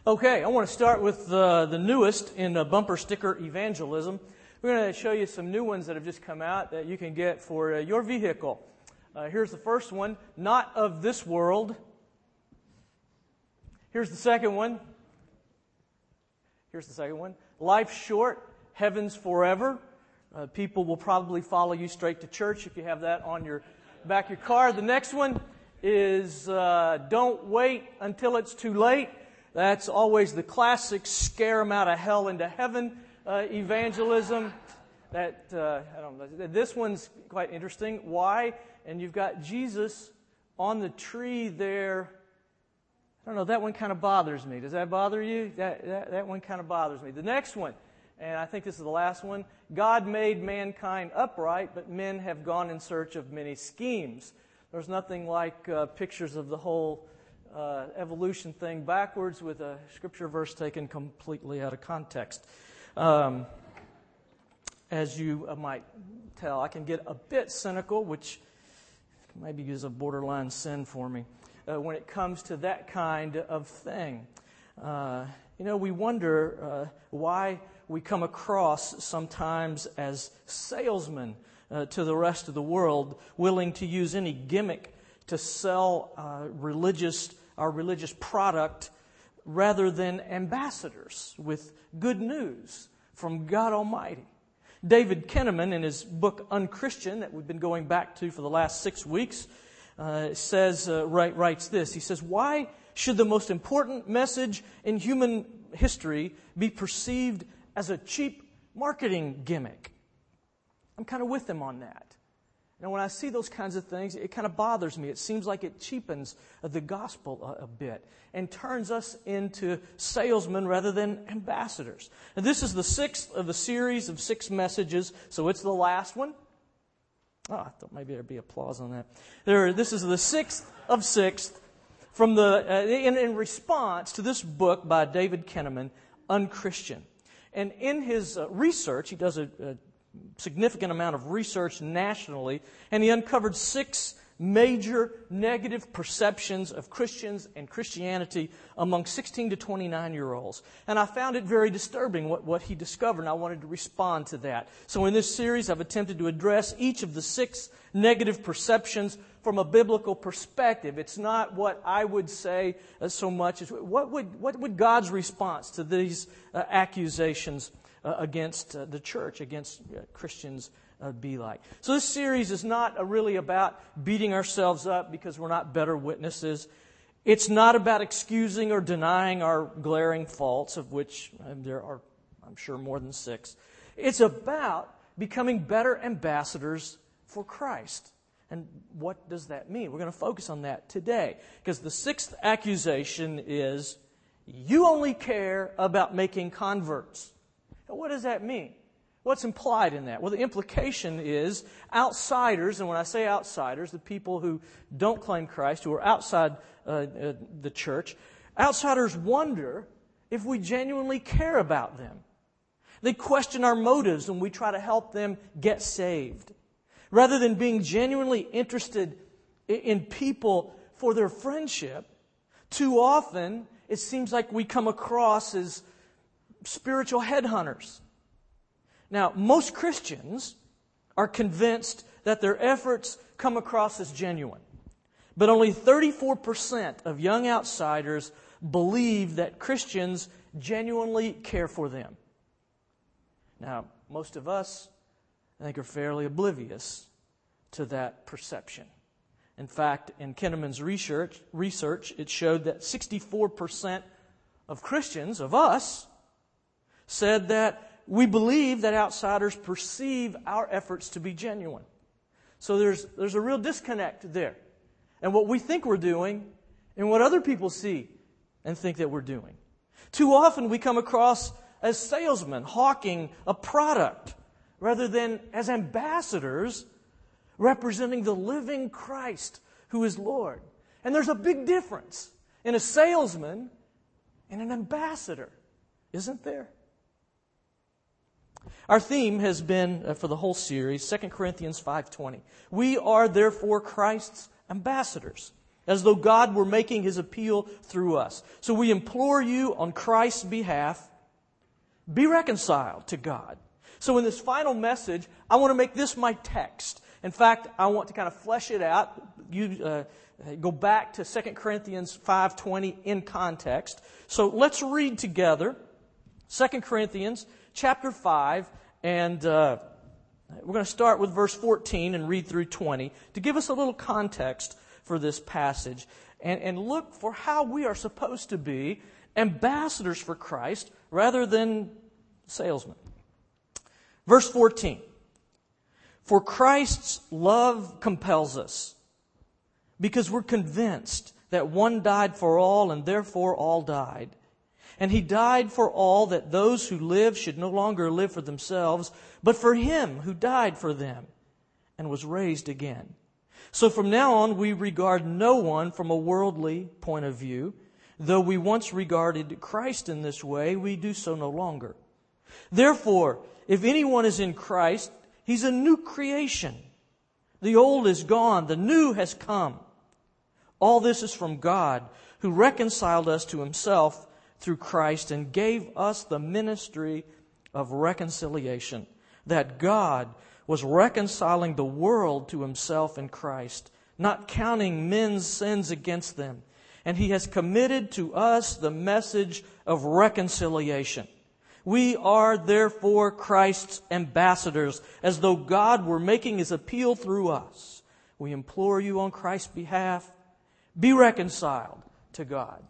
Okay, I want to start with the newest in bumper sticker evangelism. We're going to show you some new ones that have just come out that you can get for your vehicle. Here's the first one, not of this world. Here's the second one. Life's short, heaven's forever. People will probably follow you straight to church if you have that on your back of your car. The next one is don't wait until it's too late. That's always the classic scare them out of hell into heaven evangelism. I don't know. This one's quite interesting. Why? And you've got Jesus on the tree there. I don't know. That one kind of bothers me. Does that bother you? That one kind of bothers me. The next one, and I think this is the last one. God made mankind upright, but men have gone in search of many schemes. There's nothing like pictures of the whole evolution thing backwards with a scripture verse taken completely out of context. As you might tell, I can get a bit cynical, which maybe is a borderline sin for me, when it comes to that kind of thing. We wonder why we come across sometimes as salesmen to the rest of the world, willing to use any gimmick to sell our religious product rather than ambassadors with good news from God Almighty. David Kinnaman, in his book Unchristian, that we've been going back to for the last 6 weeks, writes this. He says, "Why should the most important message in human history be perceived as a cheap marketing gimmick?" I'm kind of with him on that. When I see those kinds of things, it kind of bothers me. It seems like it cheapens the gospel a bit and turns us into salesmen rather than ambassadors. And this is the 6th of a series of 6 messages, so it's the last one. I thought maybe there'd be applause on that. This is the 6th of 6 from in response to this book by David Kinnaman, Unchristian. And in his research, he does a significant amount of research nationally, and he uncovered 6 major negative perceptions of Christians and Christianity among 16 to 29-year-olds. And I found it very disturbing what he discovered, and I wanted to respond to that. So in this series, I've attempted to address each of the 6 negative perceptions from a biblical perspective. It's not what I would say so much as what would God's response to these accusations against the church, against Christians be like. So this series is not really about beating ourselves up because we're not better witnesses. It's not about excusing or denying our glaring faults, of which there are, I'm sure, more than 6. It's about becoming better ambassadors for Christ. And what does that mean? We're going to focus on that today, because the 6th accusation is, you only care about making converts. What does that mean? What's implied in that? Well, the implication is outsiders, and when I say outsiders, the people who don't claim Christ, who are outside the church, outsiders wonder if we genuinely care about them. They question our motives when we try to help them get saved. Rather than being genuinely interested in people for their friendship, too often it seems like we come across as spiritual headhunters. Now, most Christians are convinced that their efforts come across as genuine. But only 34% of young outsiders believe that Christians genuinely care for them. Now, most of us, I think, are fairly oblivious to that perception. In fact, in Kinnaman's research, it showed that 64% of Christians, of us, said that we believe that outsiders perceive our efforts to be genuine. So there's a real disconnect there. And what we think we're doing and what other people see and think that we're doing. Too often we come across as salesmen hawking a product rather than as ambassadors representing the living Christ who is Lord. And there's a big difference in a salesman and an ambassador, isn't there? Our theme has been, for the whole series, 2 Corinthians 5:20. We are therefore Christ's ambassadors, as though God were making His appeal through us. So we implore you on Christ's behalf, be reconciled to God. So in this final message, I want to make this my text. In fact, I want to kind of flesh it out. You go back to 2 Corinthians 5:20 in context. So let's read together 2 Corinthians chapter 5, and we're going to start with verse 14 and read through 20 to give us a little context for this passage and look for how we are supposed to be ambassadors for Christ rather than salesmen. Verse 14. For Christ's love compels us, because we're convinced that one died for all, and therefore all died. And He died for all, that those who live should no longer live for themselves, but for Him who died for them and was raised again. So from now on, we regard no one from a worldly point of view. Though we once regarded Christ in this way, we do so no longer. Therefore, if anyone is in Christ, he's a new creation. The old is gone, the new has come. All this is from God, who reconciled us to Himself through Christ and gave us the ministry of reconciliation, that God was reconciling the world to Himself in Christ, not counting men's sins against them. And He has committed to us the message of reconciliation. We are therefore Christ's ambassadors, as though God were making His appeal through us. We implore you on Christ's behalf, be reconciled to God.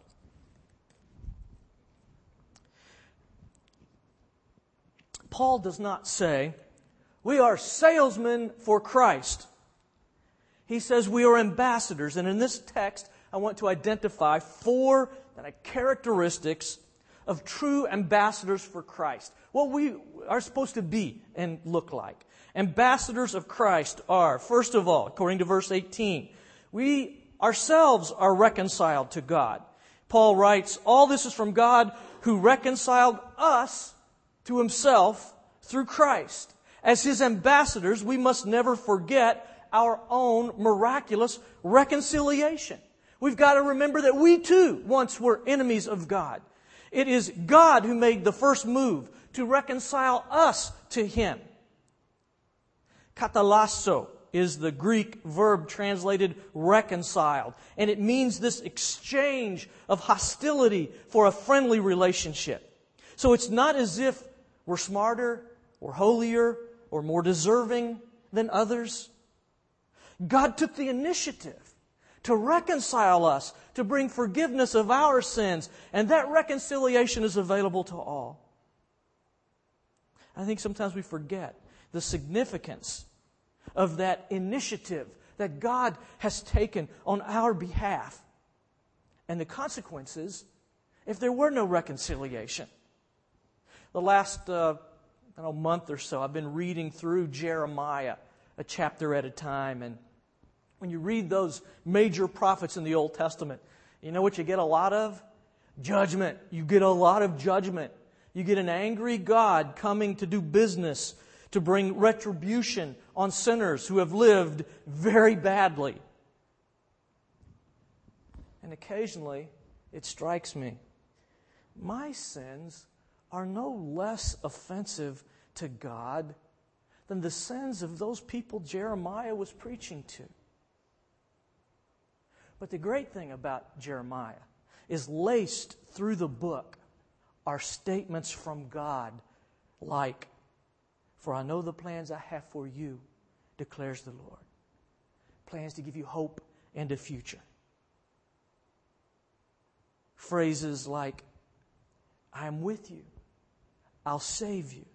Paul does not say, we are salesmen for Christ. He says we are ambassadors. And in this text, I want to identify four characteristics of true ambassadors for Christ. What we are supposed to be and look like. Ambassadors of Christ are, first of all, according to verse 18, we ourselves are reconciled to God. Paul writes, all this is from God who reconciled us to Himself through Christ. As His ambassadors, we must never forget our own miraculous reconciliation. We've got to remember that we too once were enemies of God. It is God who made the first move to reconcile us to Him. Katalasso is the Greek verb translated reconciled, and it means this exchange of hostility for a friendly relationship. So it's not as if we're smarter or holier or more deserving than others. God took the initiative to reconcile us, to bring forgiveness of our sins, and that reconciliation is available to all. I think sometimes we forget the significance of that initiative that God has taken on our behalf and the consequences if there were no reconciliation. The last month or so, I've been reading through Jeremiah, a chapter at a time, and when you read those major prophets in the Old Testament, you know what you get a lot of? Judgment. You get a lot of judgment. You get an angry God coming to do business, to bring retribution on sinners who have lived very badly. And occasionally, it strikes me, my sins are no less offensive to God than the sins of those people Jeremiah was preaching to. But the great thing about Jeremiah is laced through the book are statements from God like, for I know the plans I have for you, declares the Lord. Plans to give you hope and a future. Phrases like, I am with you. I'll save you,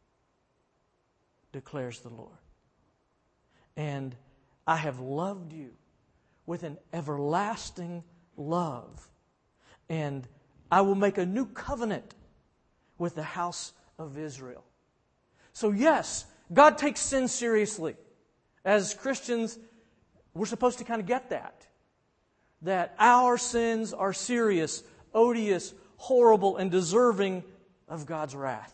declares the Lord. And I have loved you with an everlasting love. And I will make a new covenant with the house of Israel. So yes, God takes sin seriously. As Christians, we're supposed to kind of get that. That our sins are serious, odious, horrible, and deserving of God's wrath.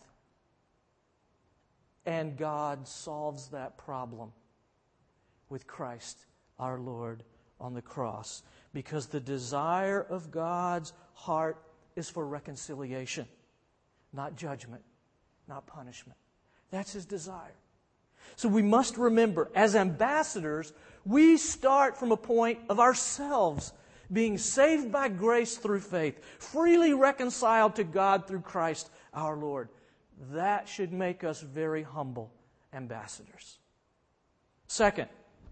And God solves that problem with Christ our Lord on the cross, because the desire of God's heart is for reconciliation, not judgment, not punishment. That's His desire. So we must remember, as ambassadors, we start from a point of ourselves being saved by grace through faith, freely reconciled to God through Christ our Lord. That should make us very humble ambassadors. Second,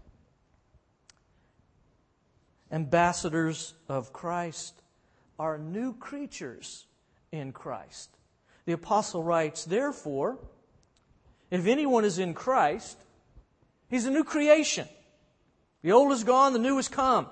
ambassadors of Christ are new creatures in Christ. The apostle writes, therefore, if anyone is in Christ, he's a new creation. The old is gone, the new has come.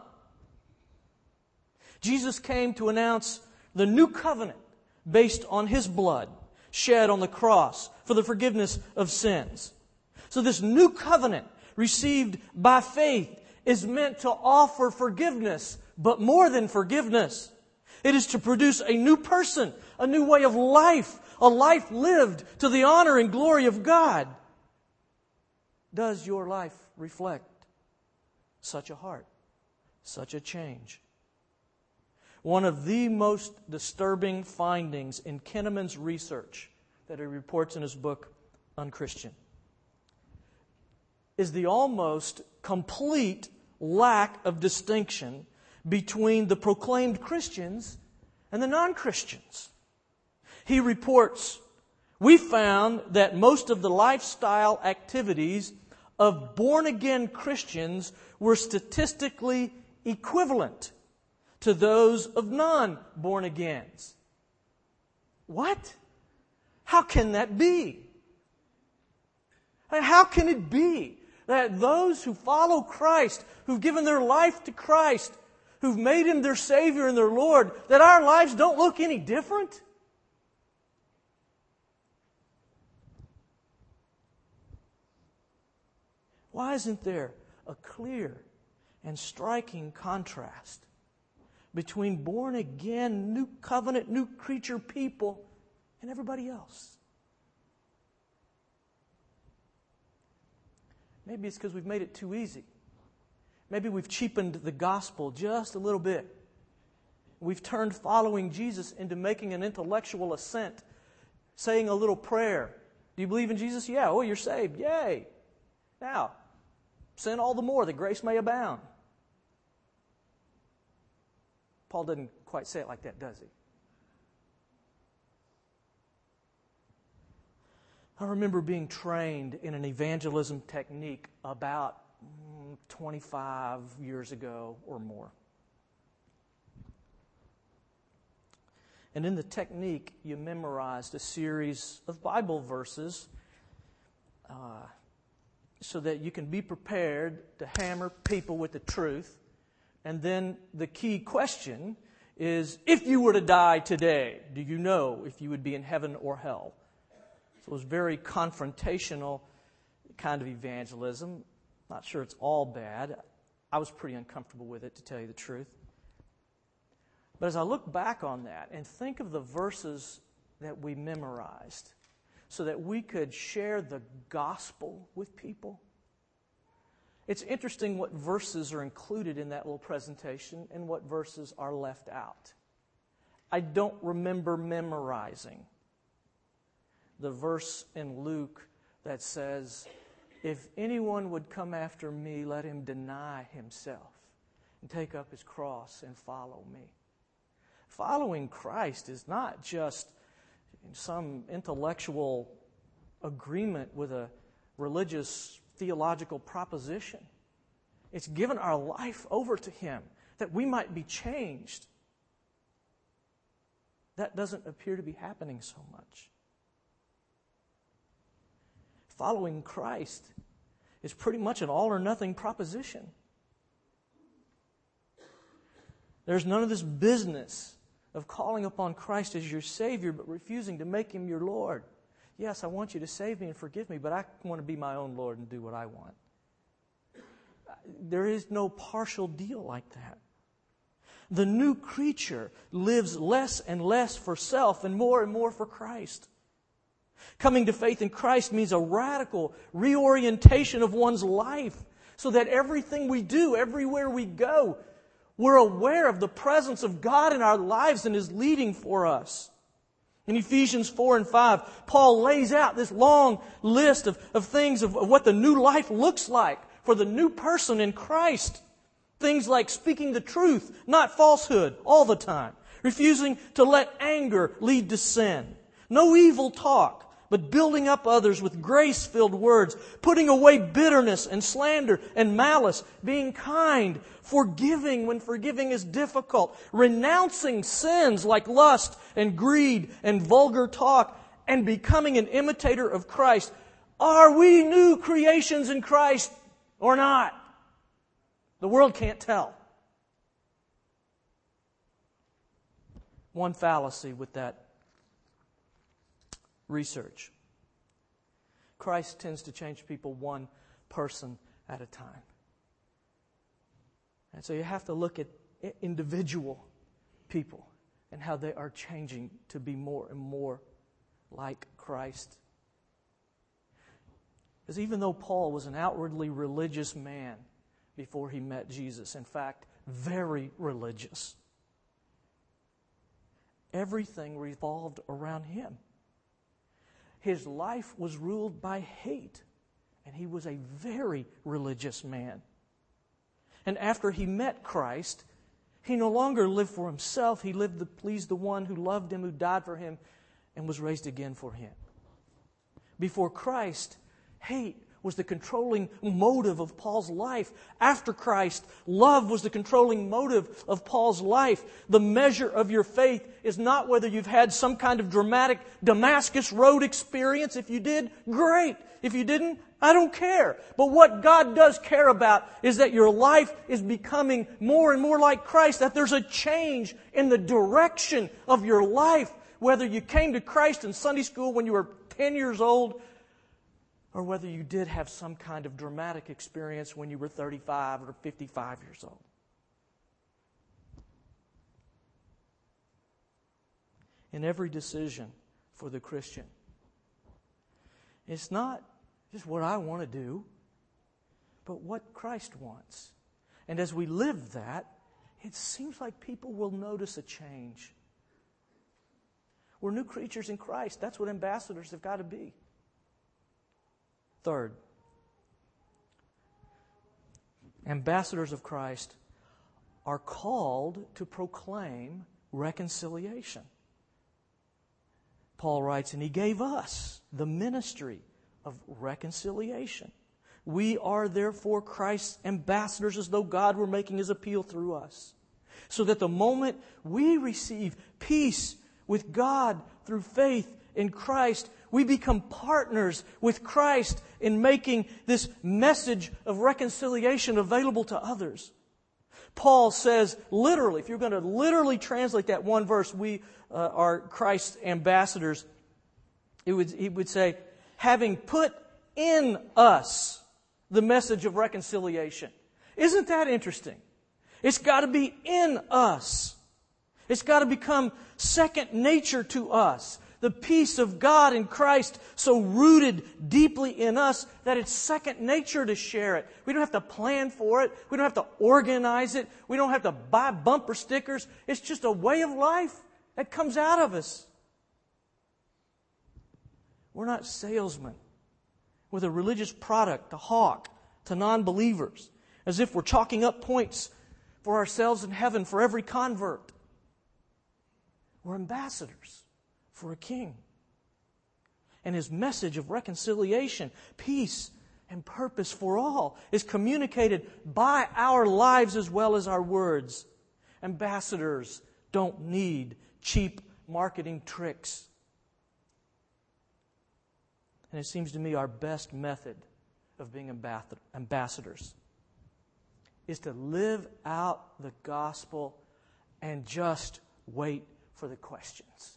Jesus came to announce the new covenant based on His blood shed on the cross for the forgiveness of sins. So this new covenant received by faith is meant to offer forgiveness, but more than forgiveness. It is to produce a new person, a new way of life, a life lived to the honor and glory of God. Does your life reflect such a heart, such a change? One of the most disturbing findings in Kinnaman's research that he reports in his book, Unchristian, is the almost complete lack of distinction between the proclaimed Christians and the non-Christians. He reports, we found that most of the lifestyle activities of born-again Christians were statistically equivalent to those of non-born-agains. What? How can that be? How can it be that those who follow Christ, who've given their life to Christ, who've made Him their Savior and their Lord, that our lives don't look any different? Why isn't there a clear and striking contrast between born-again, new covenant, new creature people and everybody else? Maybe it's because we've made it too easy. Maybe we've cheapened the gospel just a little bit. We've turned following Jesus into making an intellectual assent, saying a little prayer. Do you believe in Jesus? Yeah. Oh, you're saved. Yay. Now, sin all the more that grace may abound. Paul doesn't quite say it like that, does he? I remember being trained in an evangelism technique about 25 years ago or more. And in the technique, you memorized a series of Bible verses so that you can be prepared to hammer people with the truth. And then the key question is, if you were to die today, do you know if you would be in heaven or hell? So it was very confrontational kind of evangelism. Not sure it's all bad. I was pretty uncomfortable with it, to tell you the truth. But as I look back on that and think of the verses that we memorized so that we could share the gospel with people, it's interesting what verses are included in that little presentation and what verses are left out. I don't remember memorizing the verse in Luke that says, if anyone would come after me, let him deny himself and take up his cross and follow me. Following Christ is not just some intellectual agreement with a religious theological proposition. It's given our life over to Him that we might be changed. That doesn't appear to be happening so much. Following Christ is pretty much an all or nothing proposition. There's none of this business of calling upon Christ as your Savior but refusing to make Him your Lord. Yes, I want you to save me and forgive me, but I want to be my own Lord and do what I want. There is no partial deal like that. The new creature lives less and less for self and more for Christ. Coming to faith in Christ means a radical reorientation of one's life so that everything we do, everywhere we go, we're aware of the presence of God in our lives and His leading for us. In Ephesians 4 and 5, Paul lays out this long list of things of what the new life looks like for the new person in Christ. Things like speaking the truth, not falsehood, all the time. Refusing to let anger lead to sin. No evil talk, but building up others with grace-filled words. Putting away bitterness and slander and malice. Being kind, forgiving when forgiving is difficult. Renouncing sins like lust and greed and vulgar talk. And becoming an imitator of Christ. Are we new creations in Christ or not? The world can't tell. One fallacy with that research. Christ tends to change people one person at a time. And so you have to look at individual people and how they are changing to be more and more like Christ. Because even though Paul was an outwardly religious man before he met Jesus, in fact, very religious, everything revolved around him. His life was ruled by hate, and he was a very religious man. And after he met Christ, he no longer lived for himself. He lived to please the one who loved him, who died for him, and was raised again for him. Before Christ, hate was the controlling motive of Paul's life. After Christ, love was the controlling motive of Paul's life. The measure of your faith is not whether you've had some kind of dramatic Damascus Road experience. If you did, great. If you didn't, I don't care. But what God does care about is that your life is becoming more and more like Christ, that there's a change in the direction of your life, whether you came to Christ in Sunday school when you were 10 years old, or whether you did have some kind of dramatic experience when you were 35 or 55 years old. In every decision for the Christian, it's not just what I want to do, but what Christ wants. And as we live that, it seems like people will notice a change. We're new creatures in Christ. That's what ambassadors have got to be. Third, ambassadors of Christ are called to proclaim reconciliation. Paul writes, and he gave us the ministry of reconciliation. We are therefore Christ's ambassadors, as though God were making His appeal through us. So that the moment we receive peace with God through faith in Christ, we become partners with Christ in making this message of reconciliation available to others. Paul says, literally, if you're going to literally translate that one verse, we are Christ's ambassadors, he would say, having put in us the message of reconciliation. Isn't that interesting? It's got to be in us. It's got to become second nature to us. The peace of God in Christ so rooted deeply in us that it's second nature to share it. We don't have to plan for it. We don't have to organize it. We don't have to buy bumper stickers. It's just a way of life that comes out of us. We're not salesmen with a religious product to hawk to non-believers as if we're chalking up points for ourselves in heaven for every convert. We're ambassadors for a king. And His message of reconciliation, peace, and purpose for all is communicated by our lives as well as our words. Ambassadors don't need cheap marketing tricks. And it seems to me our best method of being ambassadors is to live out the gospel and just wait for the questions.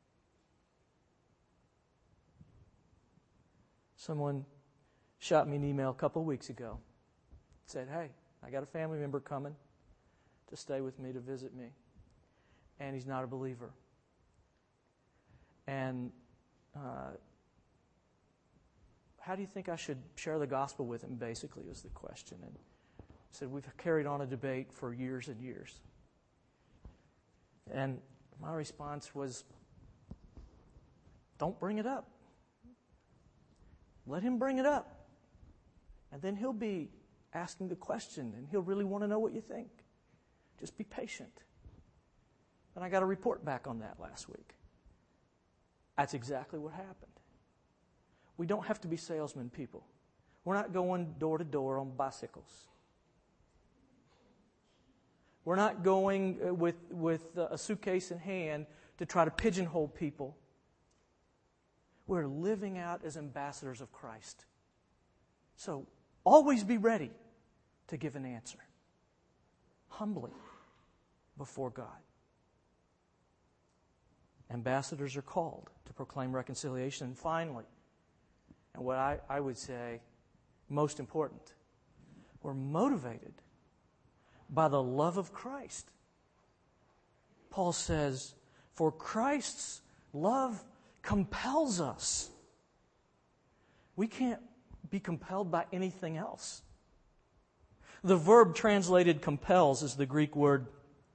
Someone shot me an email a couple of weeks ago. Said, hey, I got a family member coming to stay with me, to visit me. And he's not a believer. And how do you think I should share the gospel with him, basically, was the question. And I said, we've carried on a debate for years and years. And my response was, don't bring it up. Let him bring it up. And then he'll be asking the question, and he'll really want to know what you think. Just be patient. And I got a report back on that last week. That's exactly what happened. We don't have to be salesmen, people. We're not going door to door on bicycles. We're not going with a suitcase in hand to try to pigeonhole people. We're living out as ambassadors of Christ. So always be ready to give an answer. Humbly before God. Ambassadors are called to proclaim reconciliation. And finally, and what I would say most important, we're motivated by the love of Christ. Paul says, for Christ's love compels us. We can't be compelled by anything else. The verb translated compels is the Greek word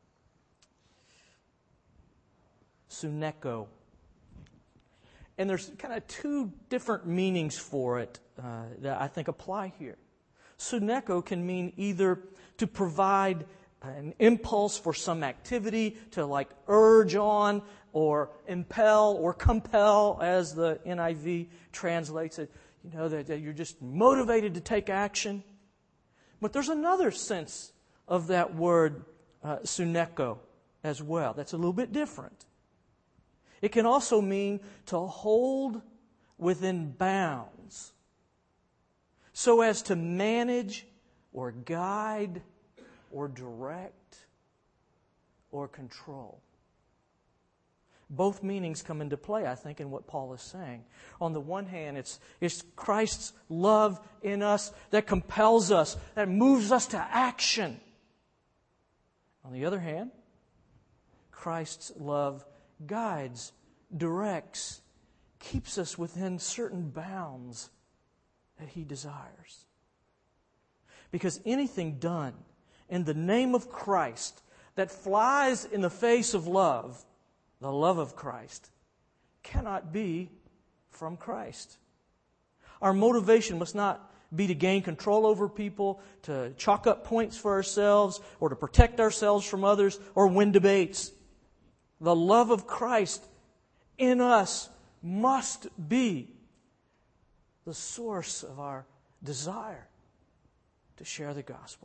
suneko. And there's kind of two different meanings for it that I think apply here. Suneko can mean either to provide an impulse for some activity, to like urge on or impel or compel, as the NIV translates it. You know, that you're just motivated to take action. But there's another sense of that word suneko as well. That's a little bit different. It can also mean to hold within bounds so as to manage or guide or direct or control. Both meanings come into play, I think, in what Paul is saying. On the one hand, it's Christ's love in us that compels us, that moves us to action. On the other hand, Christ's love guides, directs, keeps us within certain bounds that He desires. Because anything done in the name of Christ that flies in the face of love, the love of Christ, cannot be from Christ. Our motivation must not be to gain control over people, to chalk up points for ourselves, or to protect ourselves from others, or win debates. The love of Christ in us must be the source of our desire to share the gospel.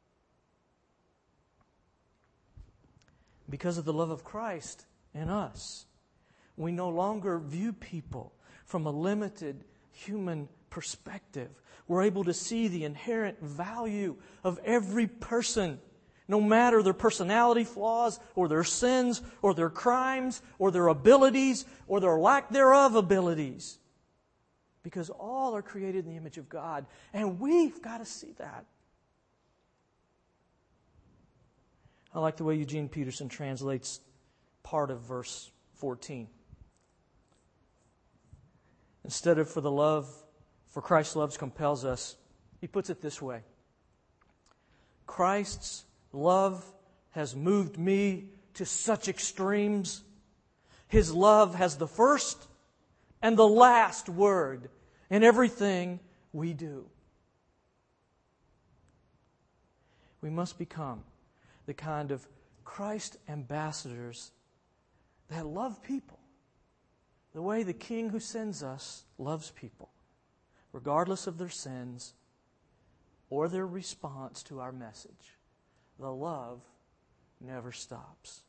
Because of the love of Christ in us, we no longer view people from a limited human perspective. We're able to see the inherent value of every person, no matter their personality flaws or their sins or their crimes or their abilities or their lack thereof abilities. Because all are created in the image of God. And we've got to see that. I like the way Eugene Peterson translates part of verse 14. Instead of for Christ's love compels us, he puts it this way. Christ's love has moved me to such extremes. His love has the first and the last word in everything we do. We must become the kind of Christ ambassadors that love people the way the King who sends us loves people, regardless of their sins or their response to our message. The love never stops.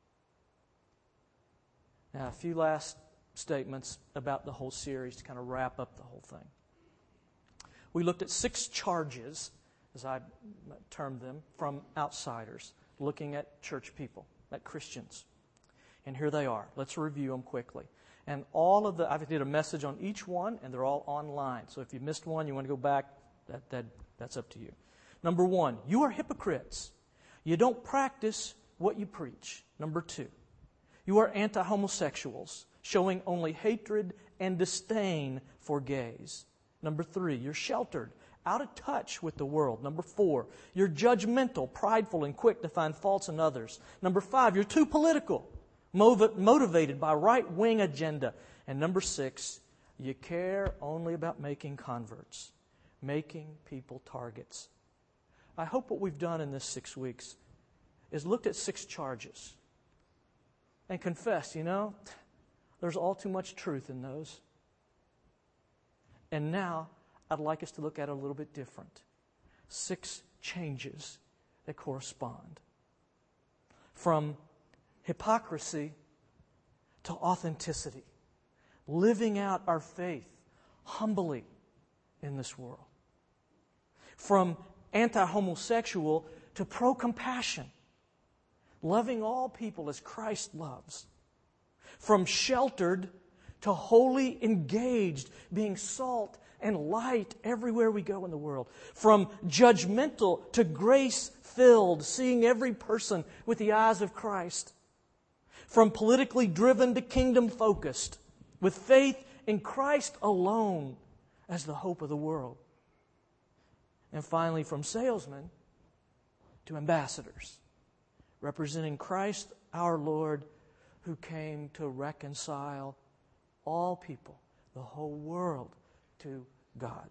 Now, a few last statements about the whole series to kind of wrap up the whole thing. We looked at 6 charges, as I termed them, from outsiders, looking at church people, at Christians. And here they are. Let's review them quickly. And I did a message on each one, and they're all online. So if you missed one, you want to go back, that's up to you. Number 1, you are hypocrites. You don't practice what you preach. Number 2, you are anti-homosexuals, showing only hatred and disdain for gays. Number 3, you're sheltered, out of touch with the world. Number 4, you're judgmental, prideful, and quick to find faults in others. Number 5, you're too political, motivated by right-wing agenda. And number 6, you care only about making converts, making people targets. I hope what we've done in this 6 weeks is looked at 6 charges and confessed, there's all too much truth in those. And now I'd like us to look at it a little bit different. 6 changes that correspond. From hypocrisy to authenticity. Living out our faith humbly in this world. From anti-homosexual to pro-compassion. Loving all people as Christ loves. From sheltered to wholly engaged, being salt and light everywhere we go in the world. From judgmental to grace-filled, seeing every person with the eyes of Christ. From politically driven to kingdom-focused, with faith in Christ alone as the hope of the world. And finally, from salesmen to ambassadors, representing Christ our Lord, who came to reconcile all people, the whole world, to God.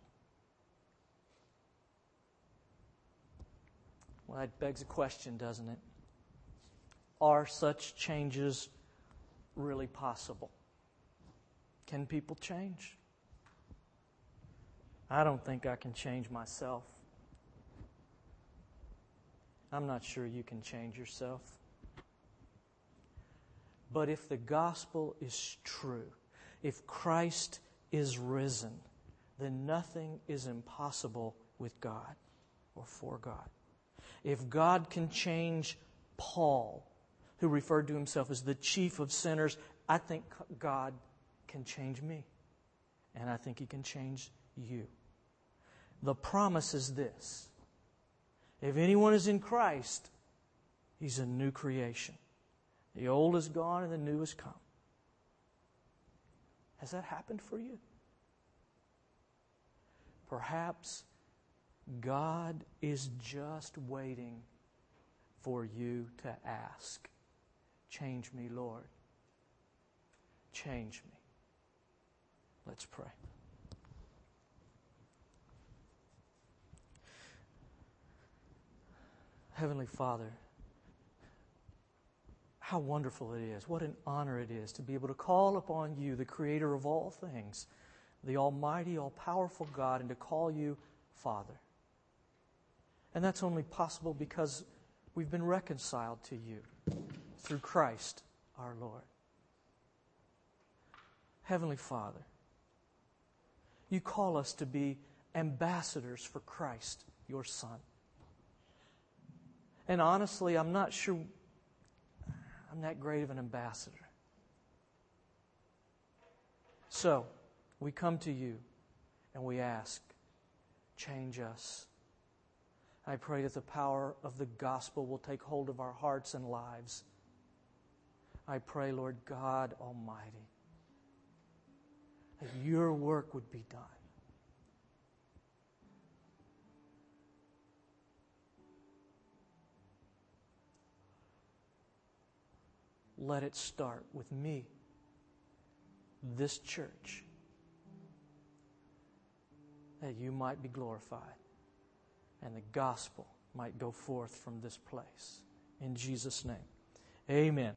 Well, that begs a question, doesn't it? Are such changes really possible? Can people change? I don't think I can change myself. I'm not sure you can change yourself. But if the gospel is true, if Christ is risen, then nothing is impossible with God or for God. If God can change Paul, who referred to himself as the chief of sinners, I think God can change me. And I think He can change you. The promise is this: if anyone is in Christ, he's a new creation. The old is gone and the new has come. Has that happened for you? Perhaps God is just waiting for you to ask, "Change me, Lord. Change me." Let's pray. Heavenly Father, how wonderful it is. What an honor it is to be able to call upon You, the Creator of all things, the Almighty, all-powerful God, and to call You Father. And that's only possible because we've been reconciled to You through Christ our Lord. Heavenly Father, You call us to be ambassadors for Christ, Your Son. And honestly, I'm not sure I'm that great of an ambassador. So, we come to You and we ask, change us. I pray that the power of the gospel will take hold of our hearts and lives. I pray, Lord God Almighty, that Your work would be done. Let it start with me, this church, that You might be glorified and the gospel might go forth from this place. In Jesus' name, amen.